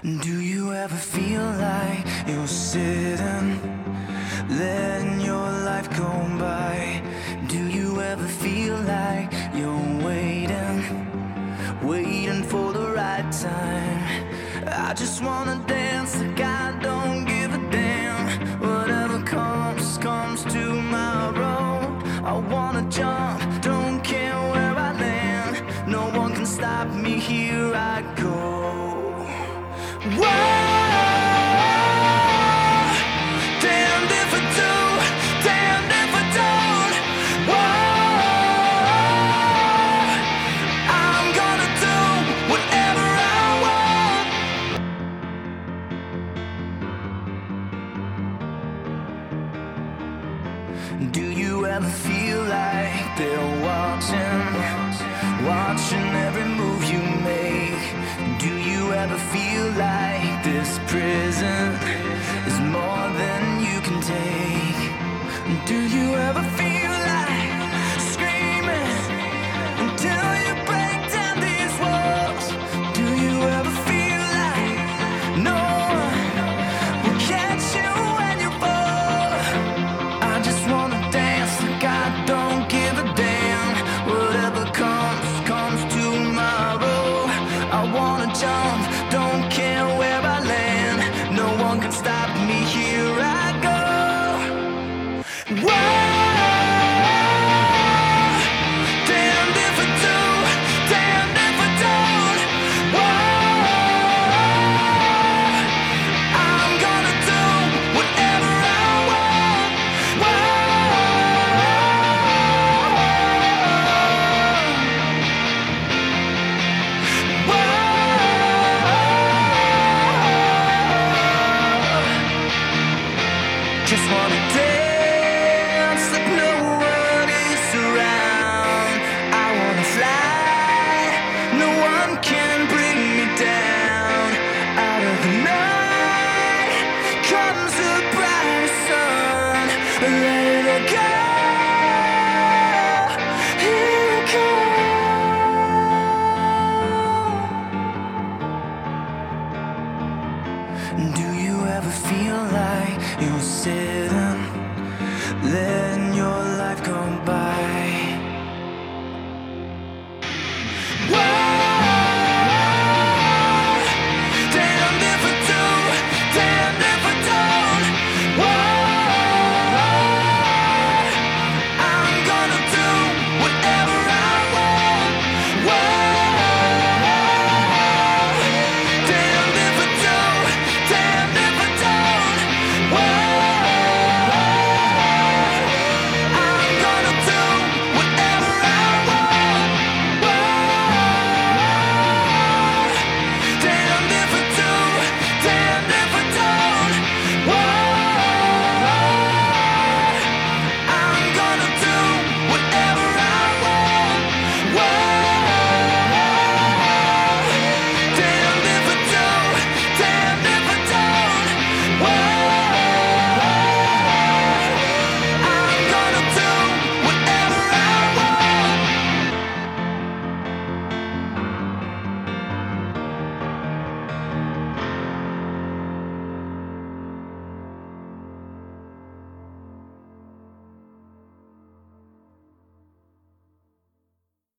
Do you ever feel like you're sitting, letting your life go by? Do you ever feel like you're waiting for the right time? I just wanna dance like I don't give a damn. Whatever comes, comes tomorrow. I wanna jump, don't care where I land. No one can stop me, here I go. Whoa! Damned if I do, damned if I don't. Whoa! I'm gonna do whatever I want. Do you ever feel like they're watching every move you make? Do you ever feel like this prison is more than you can take? Do you ever feel like screaming until you break down these walls? Do you ever feel like no one will catch you when you fall? I just wanna dance like I don't give a damn. Whatever comes, comes tomorrow. I wanna jump, don't care where I land. No one can stop me, here I go. Whoa! Damned if I do, damned if I don't. Whoa! I'm gonna do whatever I want. Just wanna dance like no one is around. I wanna fly, no one can bring me down. Out of the night comes the bright sun. Let it all go, here it comes. Do you ever feel like you're sitting, letting your life go by?